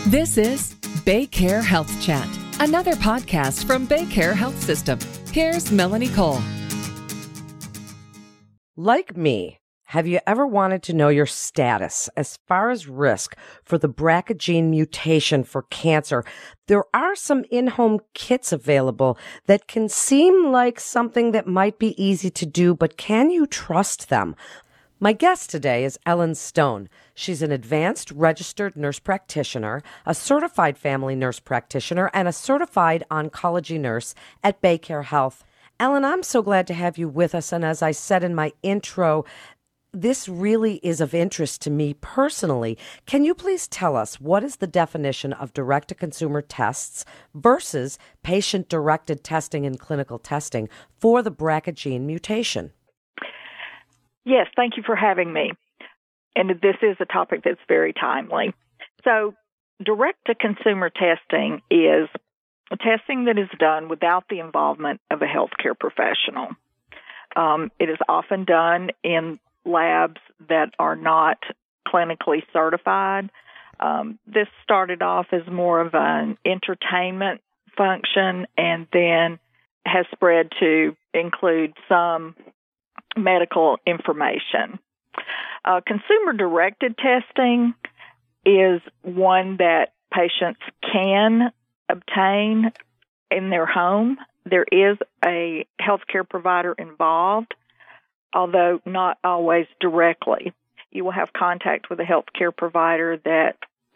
This is BayCare Health Chat, another podcast from BayCare Health System. Here's Melanie Cole. Like me, have you ever wanted to know your status as far as risk for the BRCA gene mutation for cancer? There are some in-home kits available that can seem like something that might be easy to do, but can you trust them? My guest today is Ellen Stone. She's an advanced registered nurse practitioner, a certified family nurse practitioner, and a certified oncology nurse at BayCare Health. Ellen, I'm so glad to have you with us. And as I said in my intro, this really is of interest to me personally. Can you please tell us what is the definition of direct-to-consumer tests versus patient-directed testing and clinical testing for the BRCA gene mutation? Yes, thank you for having me. And this is a topic that's very timely. So direct-to-consumer testing is a testing that is done without the involvement of a healthcare professional. It is often done in labs that are not clinically certified. This started off as more of an entertainment function and then has spread to include some medical information. Consumer-directed testing is one that patients can obtain in their home. There is a healthcare provider involved, although not always directly. You will have contact with a healthcare provider that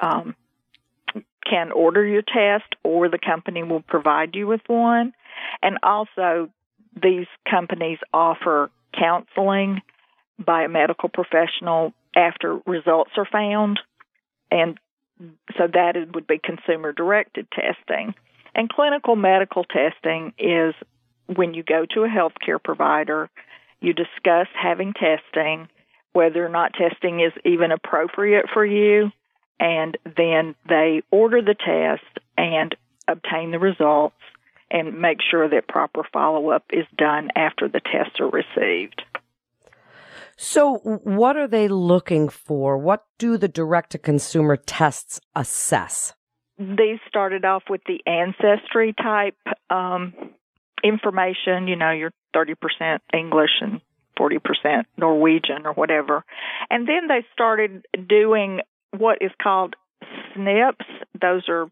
can order your test, or the company will provide you with one. And also, these companies offer counseling by a medical professional after results are found. And so that would be consumer-directed testing. And clinical medical testing is when you go to a healthcare provider, you discuss having testing, whether or not testing is even appropriate for you, and then they order the test and obtain the results and make sure that proper follow-up is done after the tests are received. So what are they looking for? What do the direct-to-consumer tests assess? These started off with the ancestry type information, your 30% English and 40% Norwegian or whatever. And then they started doing what is called SNPs. Those are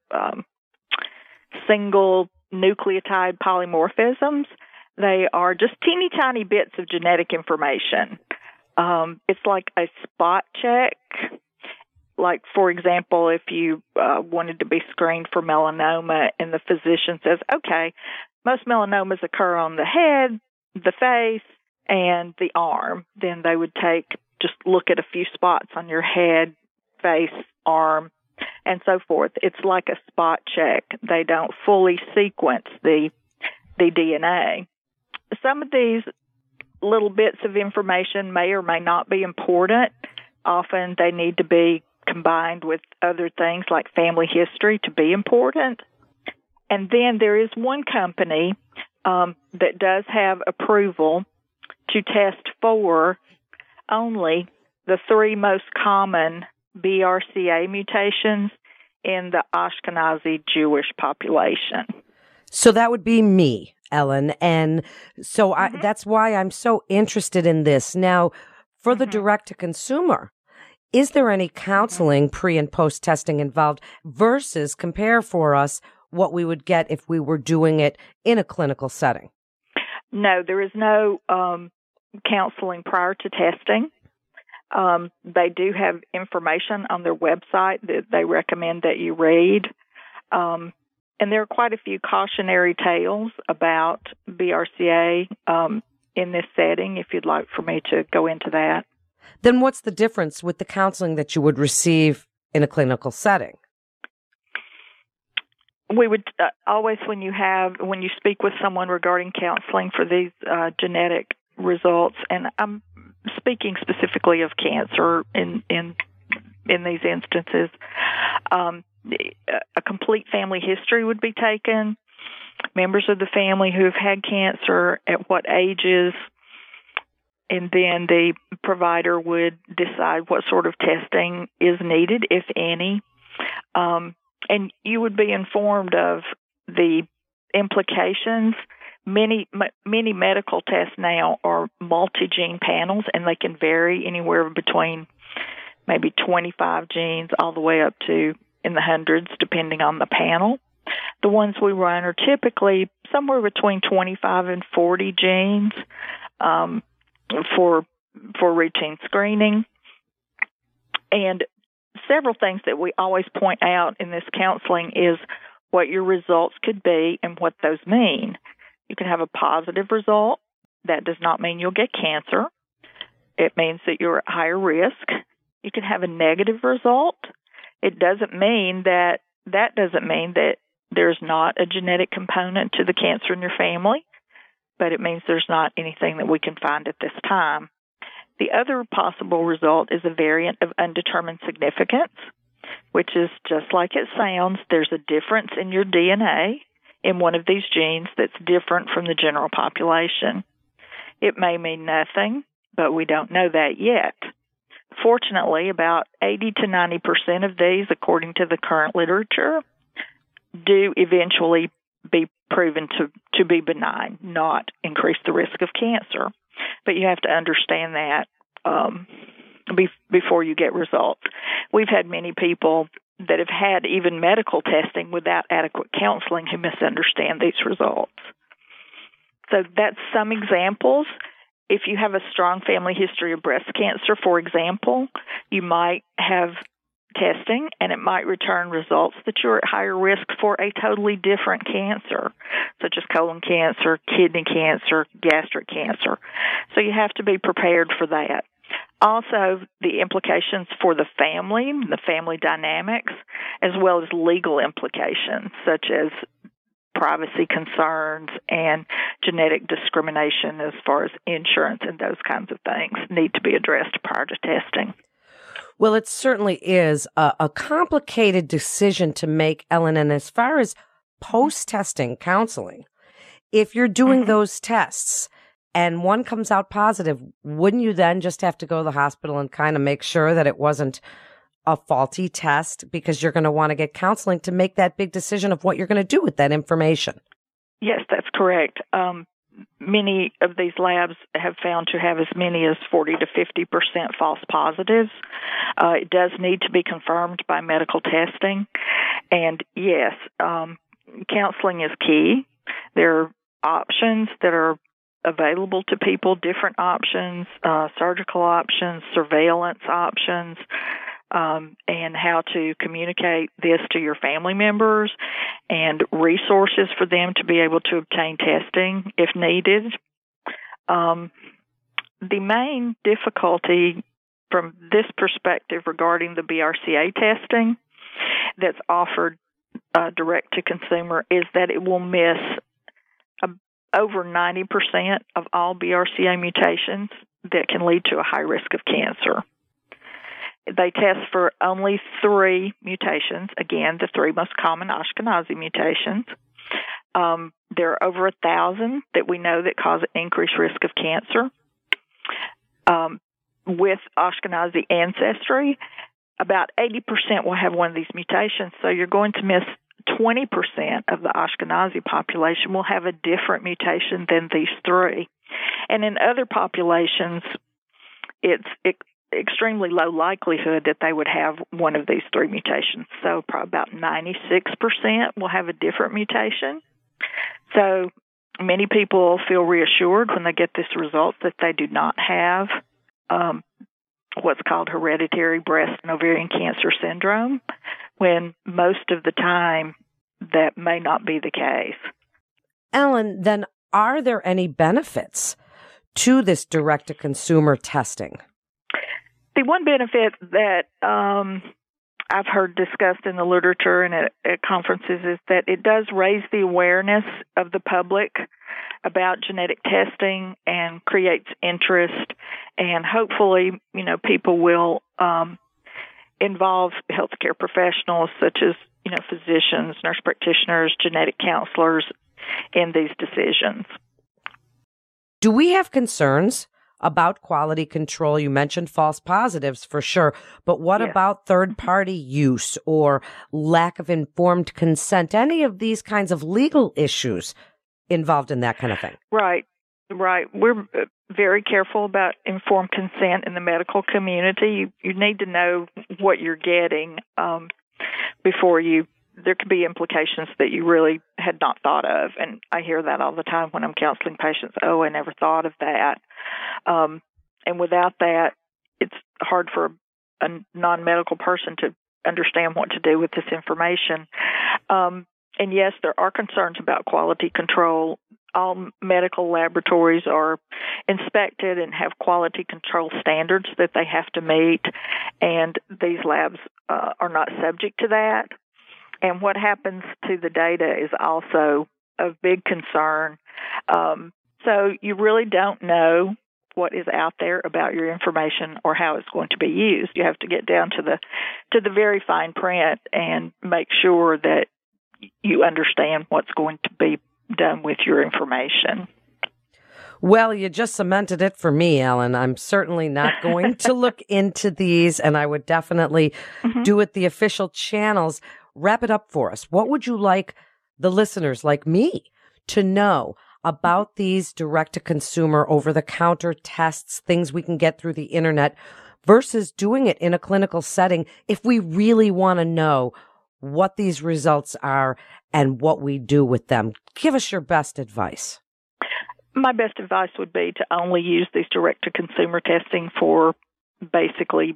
single nucleotide polymorphisms. They are just teeny tiny bits of genetic information. It's like a spot check. Like, for example, if you wanted to be screened for melanoma and the physician says, okay, most melanomas occur on the head, the face, and the arm, then they would just look at a few spots on your head, face, arm, and so forth. It's like a spot check. They don't fully sequence the DNA. Some of these little bits of information may or may not be important. Often they need to be combined with other things like family history to be important. And then there is one company that does have approval to test for only the 3 most common BRCA mutations in the Ashkenazi Jewish population. So that would be me, Ellen. And so that's why I'm so interested in this. Now, for the direct-to-consumer, is there any counseling pre- and post-testing involved versus compare for us what we would get if we were doing it in a clinical setting? No, there is no counseling prior to testing. They do have information on their website that they recommend that you read. And there are quite a few cautionary tales about BRCA in this setting, if you'd like for me to go into that. Then what's the difference with the counseling that you would receive in a clinical setting? We would always, when you speak with someone regarding counseling for these genetic results, and I'm speaking specifically of cancer in these instances, a complete family history would be taken, members of the family who have had cancer, at what ages, and then the provider would decide what sort of testing is needed, if any. and you would be informed of the implications. Many medical tests now are multi-gene panels, and they can vary anywhere between maybe 25 genes all the way up to in the hundreds, depending on the panel. The ones we run are typically somewhere between 25 and 40 genes for routine screening. And several things that we always point out in this counseling is what your results could be and what those mean. You can have a positive result. That does not mean you'll get cancer. It means that you're at higher risk. You can have a negative result. It doesn't mean that there's not a genetic component to the cancer in your family, but it means there's not anything that we can find at this time. The other possible result is a variant of undetermined significance, which is just like it sounds. There's a difference in your DNA in one of these genes that's different from the general population. It may mean nothing, but we don't know that yet. Fortunately, about 80 to 90% of these, according to the current literature, do eventually be proven to be benign, not increase the risk of cancer. But you have to understand that before you get results. We've had many people that have had even medical testing without adequate counseling who misunderstand these results. So that's some examples. If you have a strong family history of breast cancer, for example, you might have testing and it might return results that you're at higher risk for a totally different cancer, such as colon cancer, kidney cancer, gastric cancer. So you have to be prepared for that. Also, the implications for the family dynamics, as well as legal implications, such as privacy concerns and genetic discrimination as far as insurance and those kinds of things need to be addressed prior to testing. Well, it certainly is a complicated decision to make, Ellen. And as far as post-testing counseling, if you're doing those tests and one comes out positive, wouldn't you then just have to go to the hospital and kind of make sure that it wasn't a faulty test, because you're going to want to get counseling to make that big decision of what you're going to do with that information? Yes, that's correct. Many of these labs have found to have as many as 40 to 50% false positives. It does need to be confirmed by medical testing. And yes, counseling is key. There are options that are available to people, different options, surgical options, surveillance options, and how to communicate this to your family members, and resources for them to be able to obtain testing if needed. The main difficulty from this perspective regarding the BRCA testing that's offered direct to consumer is that it will miss over 90% of all BRCA mutations that can lead to a high risk of cancer. They test for only 3 mutations, again, the 3 most common Ashkenazi mutations. There are over 1,000 that we know that cause increased risk of cancer. With Ashkenazi ancestry, about 80% will have one of these mutations, so you're going to miss 20% of the Ashkenazi population will have a different mutation than these 3. And in other populations, it's extremely low likelihood that they would have one of these 3 mutations. So probably about 96% will have a different mutation. So many people feel reassured when they get this result that they do not have what's called hereditary breast and ovarian cancer syndrome, when most of the time that may not be the case. Ellen, then are there any benefits to this direct-to-consumer testing? The one benefit that I've heard discussed in the literature and at conferences is that it does raise the awareness of the public about genetic testing and creates interest, and hopefully, people will involve healthcare professionals such as, physicians, nurse practitioners, genetic counselors in these decisions. Do we have concerns about quality control. You mentioned false positives for sure, but what about third-party use or lack of informed consent? Any of these kinds of legal issues involved in that kind of thing? Right. We're very careful about informed consent in the medical community. You need to know what you're getting before there could be implications that you really had not thought of. And I hear that all the time when I'm counseling patients. Oh, I never thought of that. And without that, it's hard for a non-medical person to understand what to do with this information. And yes, there are concerns about quality control. All medical laboratories are inspected and have quality control standards that they have to meet, and these labs are not subject to that. And what happens to the data is also a big concern. So you really don't know what is out there about your information or how it's going to be used. You have to get down to the very fine print and make sure that you understand what's going to be done with your information. Well, you just cemented it for me, Ellen. I'm certainly not going to look into these, and I would definitely do it the official channels. Wrap it up for us. What would you like the listeners like me to know about these direct-to-consumer, over-the-counter tests, things we can get through the internet, versus doing it in a clinical setting if we really want to know what these results are and what we do with them? Give us your best advice. My best advice would be to only use these direct-to-consumer testing for basically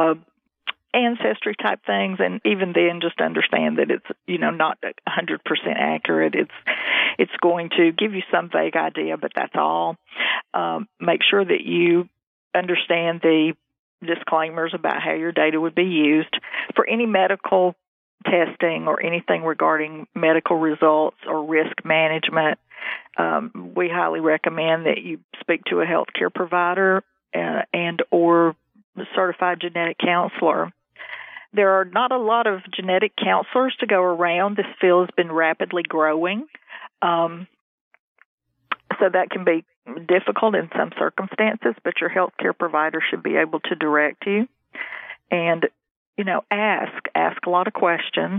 ancestry type things, and even then just understand that it's not 100% accurate. It's going to give you some vague idea, but that's all. Make sure that you understand the disclaimers about how your data would be used. For any medical testing or anything regarding medical results or risk management, we highly recommend that you speak to a healthcare provider and or certified genetic counselor. There are not a lot of genetic counselors to go around. This field has been rapidly growing. So that can be difficult in some circumstances, but your healthcare provider should be able to direct you. And, ask a lot of questions.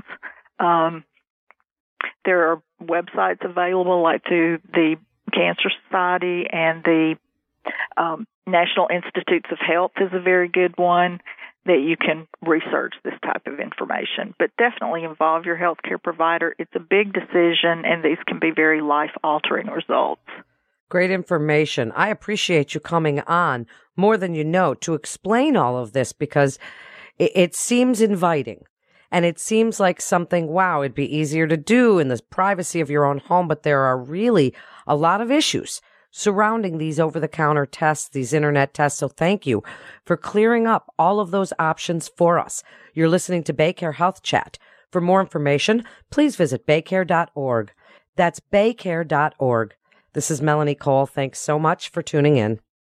There are websites available like through the Cancer Society, and the National Institutes of Health is a very good one that you can research this type of information. But definitely involve your healthcare provider. It's a big decision, and these can be very life-altering results. Great information. I appreciate you coming on more than you know to explain all of this, because it seems inviting. And it seems like something, wow, it'd be easier to do in the privacy of your own home. But there are really a lot of issues surrounding these over-the-counter tests, these internet tests. So thank you for clearing up all of those options for us. You're listening to BayCare Health Chat. For more information, please visit baycare.org. That's baycare.org. This is Melanie Cole. Thanks so much for tuning in.